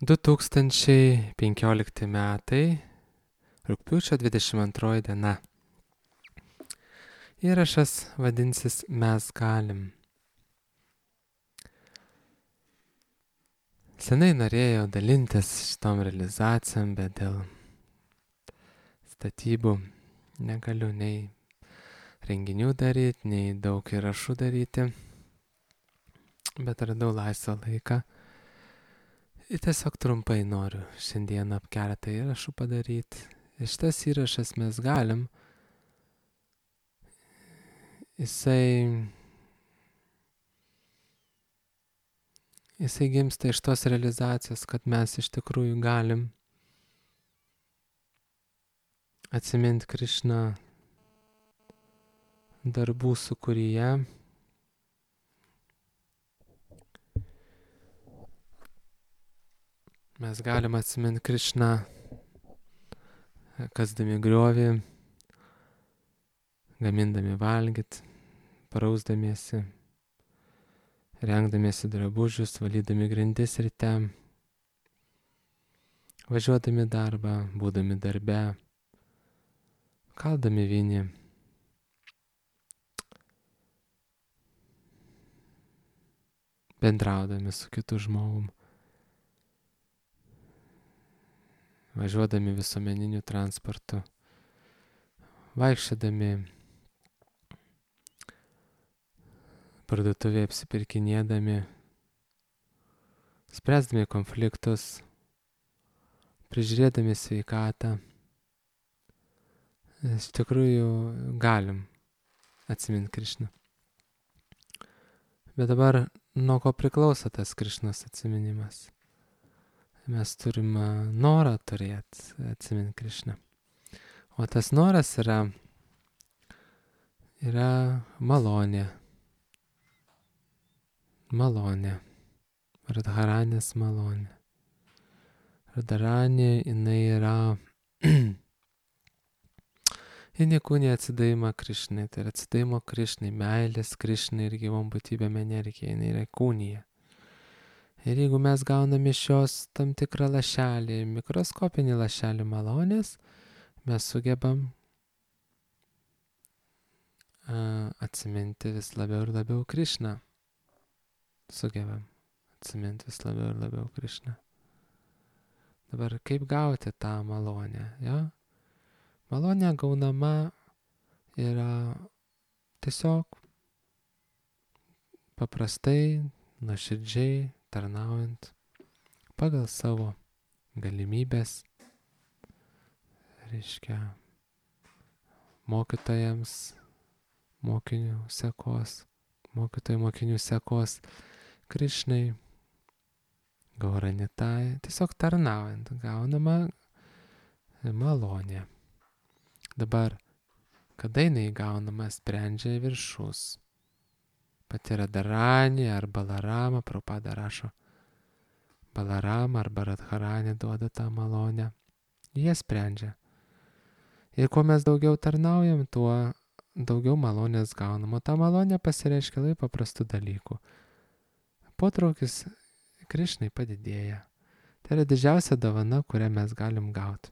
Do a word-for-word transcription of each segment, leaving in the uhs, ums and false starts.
du tūkstančiai penkiolikti metai, rugpjūčio dvidešimt antroji diena. Įrašas vadinsis Mes galim. Senai norėjau dalintis šitom realizacijom, bet dėl statybų negaliu nei renginių daryti, nei daug įrašų daryti, bet radau laisvą laiką. Ir tiesiog trumpai noriu šiandieną keletą įrašų padaryti. Ir šitas įrašas Mes galim. Jisai, jisai gimsta iš tos realizacijos, kad mes iš tikrųjų galim atsiminti Krišną darbų sūkuryje. Mes galim atsiminti Krišną kasdami griovį, gamindami valgyt, prausdamiesi, rengdamiesi drabužius, valydami grindis ryte, važiuodami darbą, būdami darbe, kaldami vynį, bendraudami su kitu žmogum, važiuodami visuomeniniu transportu, vaikščiodami parduotuvėje apsipirkinėdami, spręsdami konfliktus, prižiūrėdami sveikatą. Iš tikrųjų galim atsiminti Krišną. Bet dabar nuo ko priklauso tas Krišnos atsiminimas? Mes turim norą turėti atsiminti Krišną. O tas noras yra, yra malonė. Malonė. Radharanės malonė. Radharanė, jinai yra jinai kūnė atsidavimą Krišnai. Tai yra atsidavimo Krišnai, meilės Krišnai ir gyvom būtybėm energija. Jinai yra kūnija. Ir jeigu mes gauname iš jos tam tikrą lašelį, mikroskopinį lašelį malonės, mes sugebam a, atsiminti vis labiau ir labiau Krišną. Sugebam atsiminti vis labiau ir labiau Krišną. Dabar kaip gauti tą malonę? Ja? Malonė gaunama yra tiesiog paprastai, nuoširdžiai, tarnaujant pagal savo galimybės, reiškia mokytojams, mokinių sekos, mokytojų mokinių sekos Krišnai, Gauranitai, tiesiog tarnaujant gaunama malonė. Dabar, kada jinai gaunama, sprendžia viršus. Pati Radharani ar Balarama, Prabhupada rašo, Balarama arba Radharani duoda tą malonę. Jie sprendžia. Ir kuo mes daugiau tarnaujam, tuo daugiau malonės gaunam. O ta malonė pasireiškia labai paprastų dalykų. Potraukis Krišnai padidėja. Tai yra didžiausia dovana, kurią mes galim gauti.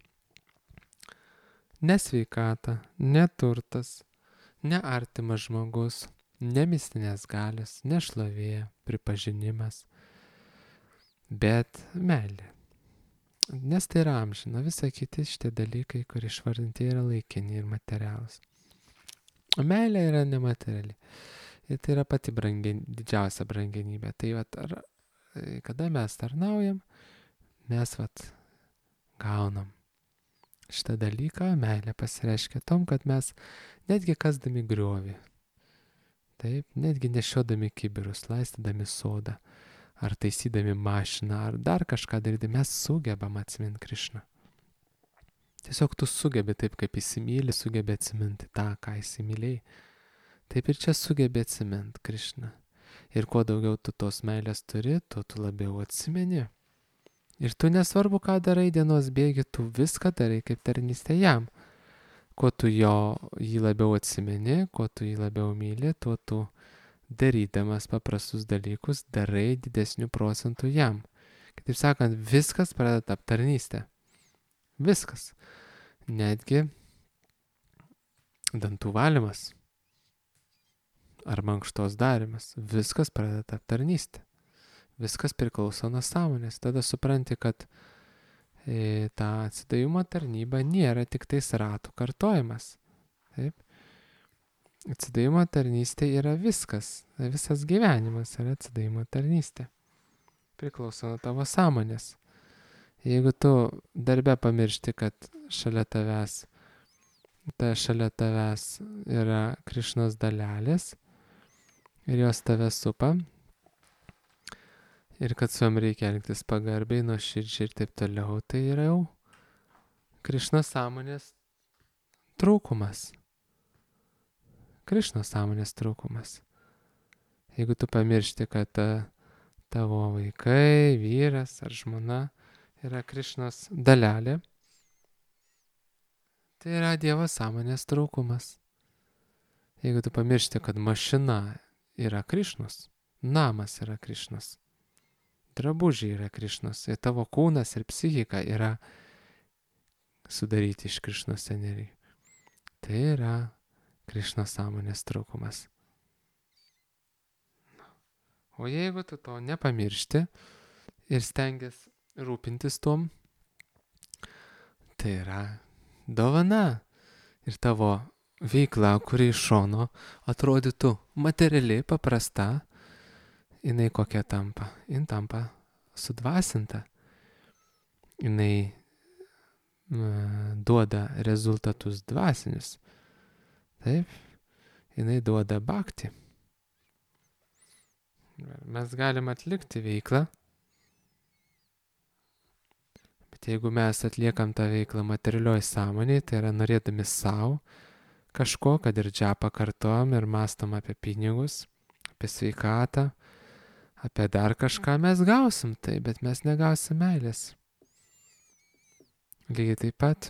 Ne sveikata, ne turtas, ne artimas žmogus, ne mistinės galios, ne šlovė, pripažinimas, bet meilė. Nes tai yra amžina, visa kiti šitie dalykai, kurie išvardinti, yra laikini ir materialūs. O meilė yra nemateriali. Ir tai yra pati brangien, didžiausia brangenybė. Tai vat, ar, kada mes tarnaujam, mes vat, gaunam šitą dalyką. Meilė pasireiškia tom, kad mes netgi kasdami griovį, taip, netgi nešiodami kibirus, laistydami sodą, ar taisydami mašiną, ar dar kažką darydami, mes sugebam atsiminti Krišną. Tiesiog tu sugebi taip, kaip įsimylį, sugebi atsiminti tą, ką įsimylėjai. Taip ir čia sugebi atsiminti Krišną. Ir kuo daugiau tu tos meilės turi, tuo tu labiau atsimeni. Ir tu nesvarbu, ką darai dienos bėgi, tu viską darai kaip tarnystė jam. Kuo tu jo, jį labiau atsimeni, kuo tu jį labiau myli, tuo tu darydamas paprastus dalykus darai didesnių procentų jam. Kitaip sakant, viskas pradeda tapti tarnystė. Viskas. Netgi dantų valymas ar mankštos darimas. Viskas pradeda tapti tarnystė. Viskas priklauso nuo sąmonės. Tada supranti, kad e, ta atsidavimo tarnyba nėra tik tais ratų kartojimas. Taip. Atsidavimo tarnystė yra viskas. Visas gyvenimas yra atsidavimo tarnystė. Priklauso nuo tavo sąmonės. Jeigu tu darbe pamiršti, kad šalia tavęs, ta šalia tavęs yra Krišnos dalelės ir jos tave supa, ir kad su jom reikia elgtis pagarbiai, nuoširdžiai ir taip toliau, tai yra jau Krišnos sąmonės trūkumas. Krišnos sąmonės trūkumas. Jeigu tu pamiršti, kad ta, tavo vaikai, vyras ar žmona yra Krišnos dalelė, tai yra Dievo sąmonės trūkumas. Jeigu tu pamiršti, kad mašina yra Krišnos, namas yra Krišnos, drabužiai yra Krišnos, ir tavo kūnas ir psichika yra sudaryti iš Krišnos energijų. Tai yra Krišnos sąmonės trūkumas. O jeigu tu to nepamiršti ir stengiasi rūpintis tuom, tai yra dovana. Ir tavo veikla, kuri iš šono atrodytų materiali, paprasta, jinai kokia tampa? Jin tampa sudvasinta. Jinai uh, duoda rezultatus dvasinius. Taip, jinai duoda bhakti. Mes galim atlikti veiklą, bet jeigu mes atliekam tą veiklą materialioj sąmonėje, tai yra norėdami savo kažko, kad ir džapą kartuom ir mastom apie pinigus, apie sveikatą, apie dar kažką, mes gausim tai, bet mes negausim meilės. Lygiai taip pat,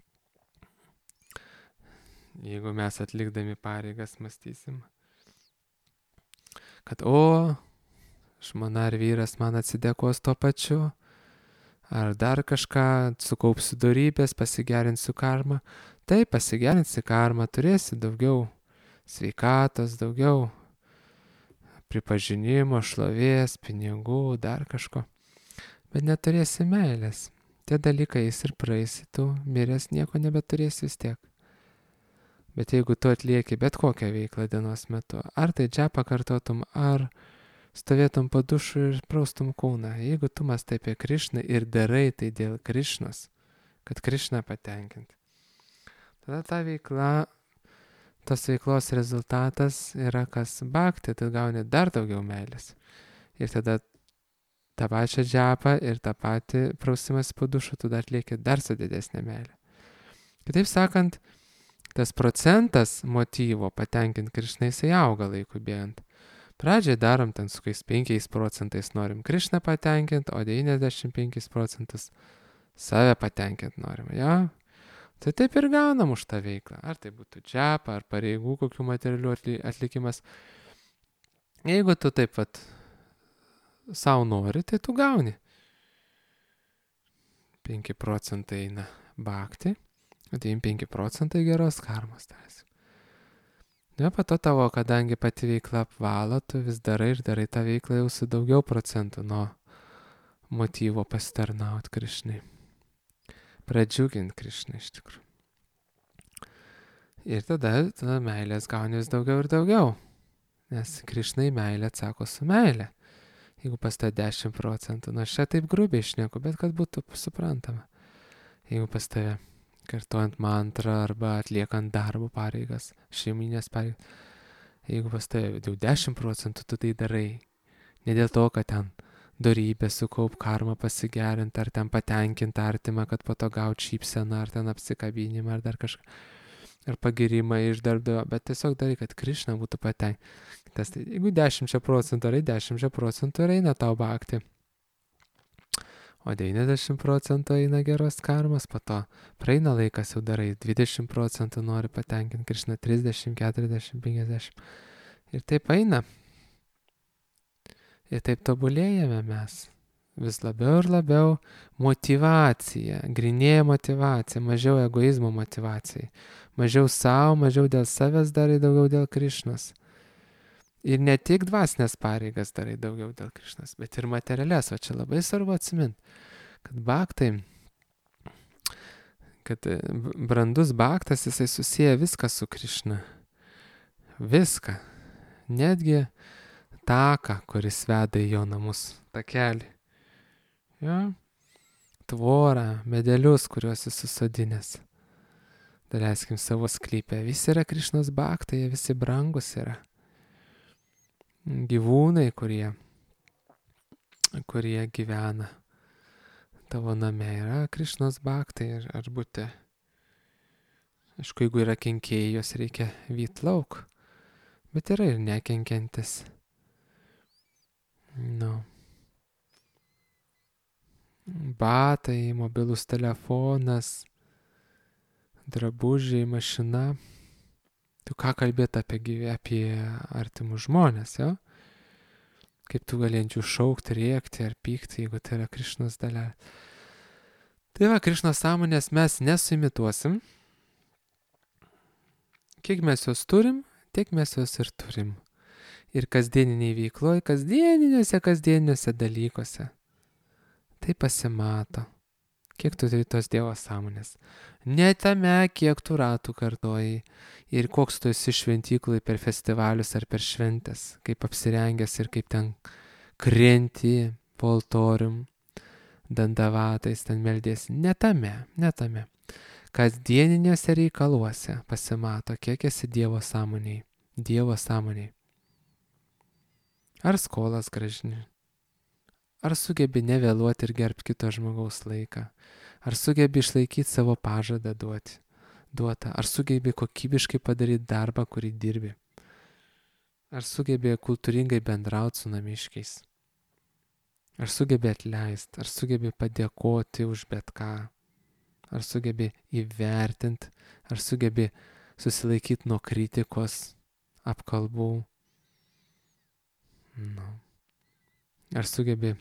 jeigu mes atlikdami pareigas mąstysim, kad o, žmona ar vyras man atsidėkos tuo pačiu, ar dar kažką, sukaupsiu dorybės, pasigerinsiu karmą. Tai pasigerinsi karmą, turėsi daugiau sveikatos, daugiau pripažinimo, šlovės, pinigų, dar kažko. Bet neturėsi meilės. Tie dalykai jis ir praeisi, tu miręs nieko nebeturėsi vis tiek. Bet jeigu tu atlieki bet kokią veiklą dienos metu, ar tai džapą kartotum, ar stovėtum po dušu ir praustum kūną, jeigu tu mąstai apie Krišną ir darai tai dėl Krišnos, kad Krišną patenkinti, tada ta veikla, tos veiklos rezultatas yra kas bhakti, tai gauni dar daugiau meilės. Ir tada tą pačią džapą ir tą patį prausimas po dušu tu dar atlieki dar su didesnė meilė. Kitaip sakant, tas procentas motyvo patenkinti Krišną, jisai auga laikui bėgant. Pradžiai darom ten su kokiais penkiais procentais norim Krišną patenkinti, o devyniasdešimt penkis procentus save patenkinti norim. Ja? Tai taip ir gaunam už tą veiklą. Ar tai būtų džapa, ar pareigų kokių materialių atlikimas. Jeigu tu taip pat savo nori, tai tu gauni. penki procentai eina bhakti. devyniasdešimt penki procentai geros karmos. Ne, po to tavo, kadangi pati veikla apvalo, tu vis darai ir darai tą veiklą jau su daugiau procentų nuo motyvo pasitarnauti Krišnai. Pradžiuginti Krišną iš tikrųjų. Ir tada, tada meilės gauni vis daugiau ir daugiau. Nes Krišnai meilė atsako su meilė. Jeigu pas tą dešimt procentų, nu aš čia taip grubiai šneku, bet kad būtų suprantama. Jeigu pas tave kartuojant mantrą arba atliekant darbo pareigas, šeiminės pareigas. Jeigu pas tai jau dešimt procentų tu tai darai, ne dėl to, kad ten dorybę sukaup, karmą pasigerinti, ar ten patenkinti artimą, kad po to gaut šypseną, ar ten apsikabinimą, ar dar kažką, ar pagirimą iš darbdavio, bet tiesiog darai, kad Krišna būtų patenkintas. Tai jeigu dešimt procentų ar dešimt procentų ir eina tau bhakti, o devyniasdešimt procentų eina geros karmos, po to praeina laikas, jau darai dvidešimt procentų nori patenkinti Krišną, trisdešimt, keturiasdešimt, penkiasdešimt. Ir taip eina. Ir taip tobulėjame mes. vis labiau ir labiau motyvacija, grinėja motyvacija, mažiau egoizmo motyvacijai. Mažiau savo, mažiau dėl savęs darai, daugiau dėl Krišnos. Ir ne tik dvasinės pareigas darai daugiau dėl Krišnos, bet ir materialias. O čia labai svarbu atsiminti, kad baktai, kad brandus baktas, jisai susiję viską su Krišna. Viską. Netgi taką, kuris veda į jo namus. Takelį. Jo. Tvorą, medelius, kuriuos jis susadinės. Daleiskim savo sklypę. Visi yra Krišnos baktai, jie visi brangus yra. Gyvūnai, kurie, kurie gyvena tavo name, yra Krišnos baktai ar, ar būti. Aišku, jeigu yra kenkėjai, jos reikia vyt lauk, bet yra ir nekenkiantis. Nu. Batai, mobilus telefonas, drabužiai, mašina. Tu ką kalbėt apie, gyvė, apie artimus žmonės, jo? Kaip tu galėčiau šaukti, rėkti ar pykti, jeigu tai yra Krišnos dalelė. Tai va, Krišnos sąmonės mes nesuimituosim. Kiek mes jos turim, tiek mes jos ir turim. Ir kasdieniniai veikloje, kasdieniniuose, kasdieniniuose dalykuose. Tai pasimato. Kiek tu turi tos Dievo sąmonės. Ne tame, kiek tu ratų kartojai ir koks tu esi šventyklai per festivalius ar per šventės, kaip apsirengęs ir kaip ten krenti po altorium, dandavatais ten meldėsi. Ne tame, ne tame. Kasdieniniuose reikaluose pasimato, kiek esi Dievo sąmoniai. Dievo sąmoniai. Ar skolas gražini? Ar sugebi nevėluoti ir gerbti kito žmogaus laiką? Ar sugebi išlaikyti savo pažadą duoti, duotą? Ar sugebi kokybiškai padaryti darbą, kurį dirbi? Ar sugebi kultūringai bendrauti su namiškiais? Ar sugebi atleisti? Ar sugebi padėkoti už bet ką? Ar sugebi įvertinti? Ar sugebi susilaikyti nuo kritikos, apkalbų? Nu. Ar sugebi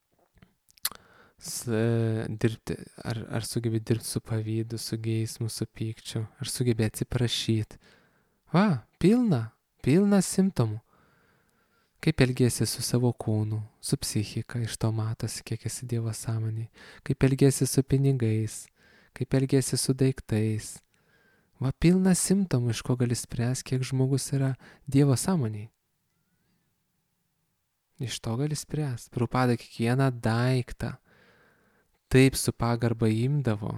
S, dirbti, ar, ar sugebi dirbti su pavydu, su geismu, su pykčiu, ar sugebi atsiprašyti. Va, pilna, pilna simptomų. Kaip elgiesi su savo kūnu, su psichika, iš to matosi, kiek esi Dievo sąmonėj. Kaip elgiesi su pinigais, kaip elgiesi su daiktais. Va, pilna simptomų, iš ko gali spręsti, kiek žmogus yra Dievo sąmonėj. Iš to gali spręsti. Prabhupada kiekvieną daiktą taip su pagarba imdavo.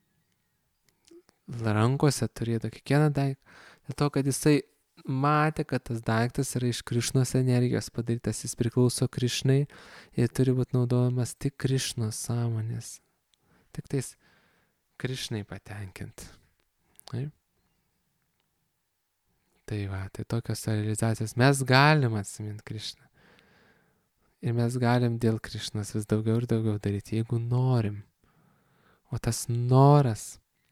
Rankose turėdavo kiekvieną daiktą. Dėl to, kad jisai matė, kad tas daiktas yra iš Krišnos energijos padarytas. Jis priklauso Krišnai ir turi būti naudojamas tik Krišnos sąmonės. Tik tais Krišnai patenkinti. Taip? Tai va, tai tokios realizacijos. Mes galim atsiminti Krišną. Ir mes galim dėl Krišnos vis daugiau ir daugiau daryti, jeigu norim. O tas noras,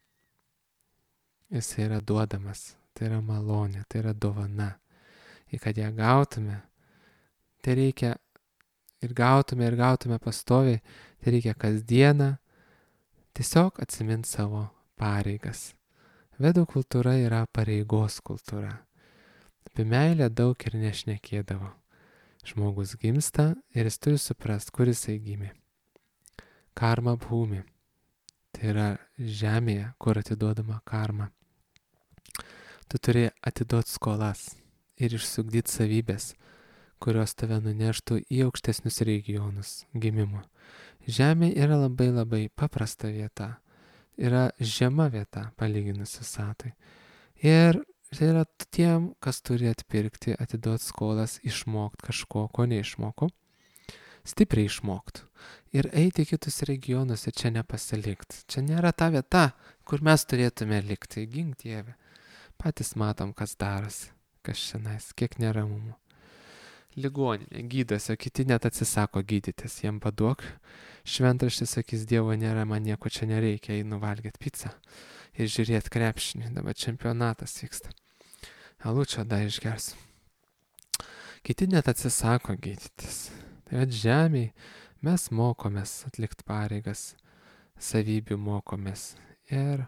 jis yra duodamas, tai yra malonė, tai yra dovana. Ir kad ją gautume, tai reikia ir gautume, ir gautume pastoviai, tai reikia kasdieną tiesiog atsiminti savo pareigas. Vedų kultūra yra pareigos kultūra. Apie meilę daug ir nešnekėdavo. Žmogus gimsta ir jis turi suprast, kur jisai gimė. Karma bhūmi. Tai yra žemėje, kur atiduodama karma. Tu turi atiduoti skolas ir išsugdyti savybės, kurios tave nuneštų į aukštesnius regionus gimimo. Žemė yra labai labai paprasta vieta. Yra žema vieta palyginus su visatoj. Ir tai yra tiem, kas turi atpirkti, atiduoti skolas, išmokti kažko, ko neišmoko, stipriai išmokti. Ir eiti į kitus regionus ir čia nepasilikti. Čia nėra ta vieta, kur mes turėtume likti. Gink Dieve. Patys matom, kas darosi, kas šiandien, kiek neramumų. Ligoninė gydosi, o kiti net atsisako gydytis. Jiem paduok. Šventraštis sakys, Dievo nėra, man nieko čia nereikia, einu valgyti pizzą ir žiūrėti krepšinį. Dabar čempionatas vyksta. Alučio dar išgersiu. Kiti net atsisako gydytis. Tai at žemėj Mes mokomės atlikti pareigas, savybių mokomės. Ir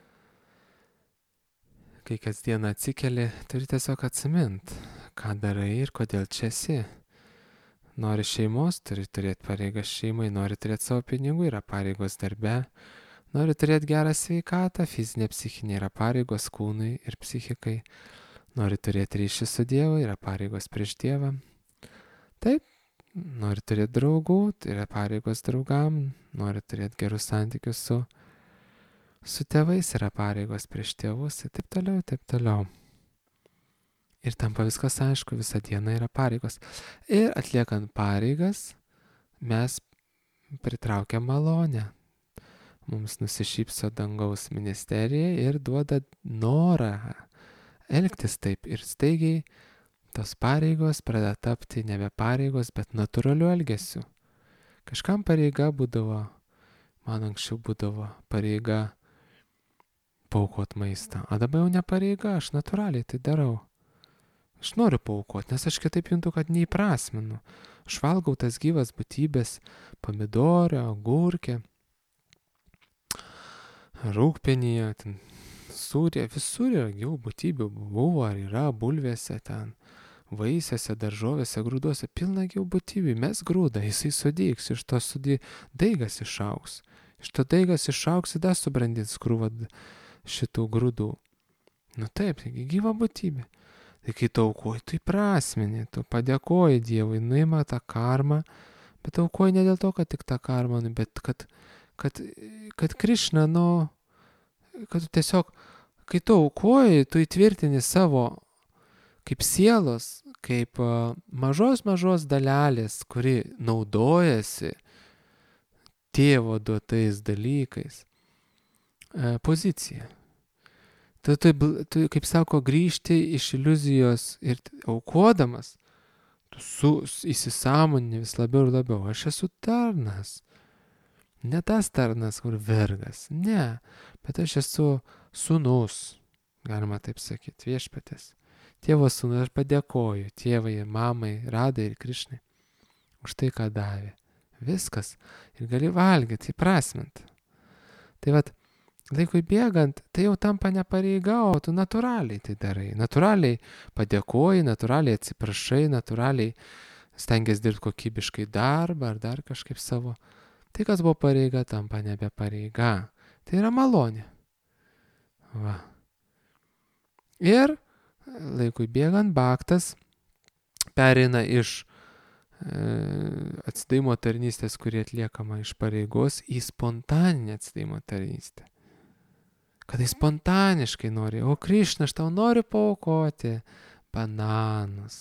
kai kasdien atsikeli, turi tiesiog atsimint, ką darai ir kodėl čia esi. Nori šeimos, turi turėti pareigas šeimai, nori turėti savo pinigų, yra pareigos darbe, nori turėti gerą sveikatą, fizinė, psichinė, yra pareigos kūnui ir psichikai, nori turėti ryšį su Dievu, yra pareigos prieš Dievą. Taip, nori turėti draugų, tai yra pareigos draugam, nori turėti gerus santykius su Su tėvais, yra pareigos prieš tėvus ir taip toliau, taip toliau. Ir tampa viskas aišku, visą dieną yra pareigos. Ir atliekant pareigas, mes pritraukiam malonę. Mums nusišypso dangaus ministerija ir duoda norą elgtis taip. Ir staigiai tos pareigos pradeda tapti nebe pareigos, bet natūraliu elgesiu. Kažkam pareiga būdavo, man anksčiau būdavo pareiga paaukot maistą. O dabar jau ne pareiga, aš natūraliai tai darau. Aš noriu paaukot, nes aš kitaip juntu, kad neįprasminu. Aš valgau tas gyvas būtybės, pomidorę, agurkę, rūgpenyje, ten sūrė, visur yra gyvų būtybių buvo ar yra, bulvėse ten, vaisiuose, daržovėse, grūduose, pilna gyvų būtybių. Mes grūdą, jisai sudygs, iš to sudy daigas išaugs. Iš to daigas išaugs ir dar subrandins krūvą šitų grūdų. Nu taip, taigi gyva būtybė. Tai kai tu aukoji, tu įprasmini, tu padėkoji Dievui, nuima tą karmą, bet aukoji ne dėl to, kad tik tą karmą, bet kad, kad, kad Krišna, nu, kad tu tiesiog, kai tu aukoji, tu įtvirtini savo kaip sielos, kaip uh, mažos mažos dalelės, kuri naudojasi tėvo duotais dalykais, poziciją. Tu, tu, tu, kaip sako, grįžti iš iliuzijos ir aukodamas, tu su, įsisąmoni vis labiau ir labiau. Aš esu tarnas. Ne tas tarnas, kur vergas. Ne, bet aš esu sūnus, galima taip sakyti, viešpatės. Tėvo sūnus, aš padėkoju tėvai, mamai, Radai ir Krišnai už tai, ką davė. Viskas. Ir gali valgyti, įprasminti. Tai vat, laikui bėgant, tai jau tampa ne pareiga, o tu natūraliai tai darai. Natūraliai padėkoji, natūraliai atsiprašai, natūraliai stengiasi dirbti kokybiškai darbą ar dar kažkaip savo. Tai, kas buvo pareiga, tampa nebe pareiga. Tai yra malonė. Va. Ir laikui bėgant baktas pereina iš atsidavimo tarnystės, kuri atliekama iš pareigos, į spontaninę atsidavimo tarnystę. Kada jis spontaniškai nori, o Krišna, aš tau noriu paaukoti bananus.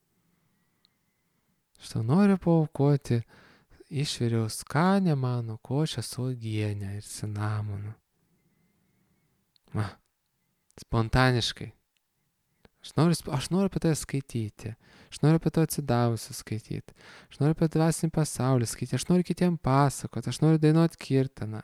Aš tau noriu paaukoti, išviriau skanę mano košę su uogiene ir cinamonu. Va, spontaniškai. Aš noriu, aš noriu apie tai skaityti. Aš noriu apie to atsidavusi skaityti. Aš noriu apie dvasinį pasaulį skaityti. Aš noriu kitiem pasakoti. Aš noriu dainuoti kirtaną.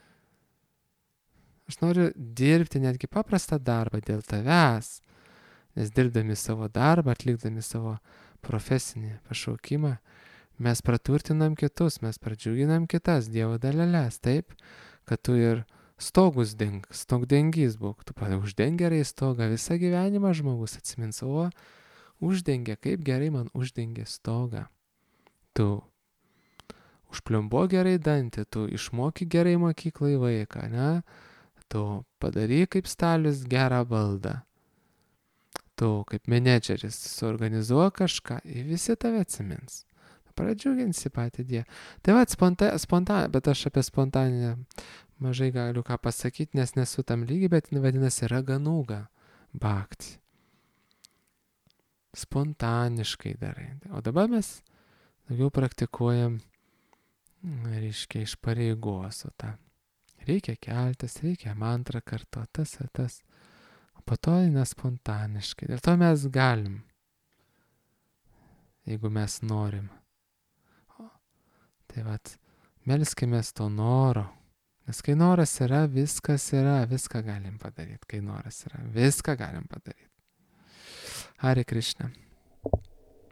Aš noriu dirbti netgi paprastą darbą dėl tavęs. Nes dirbdami savo darbą, atlikdami savo profesinį pašaukimą, mes praturtinam kitus, mes pradžiuginam kitas Dievo daleles. Taip, kad tu ir stogus deng, stogdengys būk. Tu uždengi gerai stogą. Visą gyvenimą žmogus atsimins, o uždengia, kaip gerai man uždengia stogą. Tu užpliumbo gerai dantį, tu išmoki gerai mokyklai vaiką, ne? Tu padaryk kaip stalius gerą baldą. Tu kaip menedžeris suorganizuok kažką ir visi tave atsimins. Pradžiuginsi patį Dievą. Tai va, sponta, spontan, bet aš apie spontaninę mažai galiu ką pasakyti, nes nesu tam lygiai, bet vadinasi raganūga bhakti. Spontaniškai darai. O dabar mes daugiau praktikuojam, reiškia, iš pareigos. O tą reikia keltis, reikia mantrą kartuoti, tas ir tas. O po to eina spontaniškai. Dėl to mes galim, jeigu mes norim. O, tai vat, melskimės to noro. Nes kai noras yra, viskas yra, viską galim padaryti. Kai noras yra, viską galim padaryti. Hare Krishna.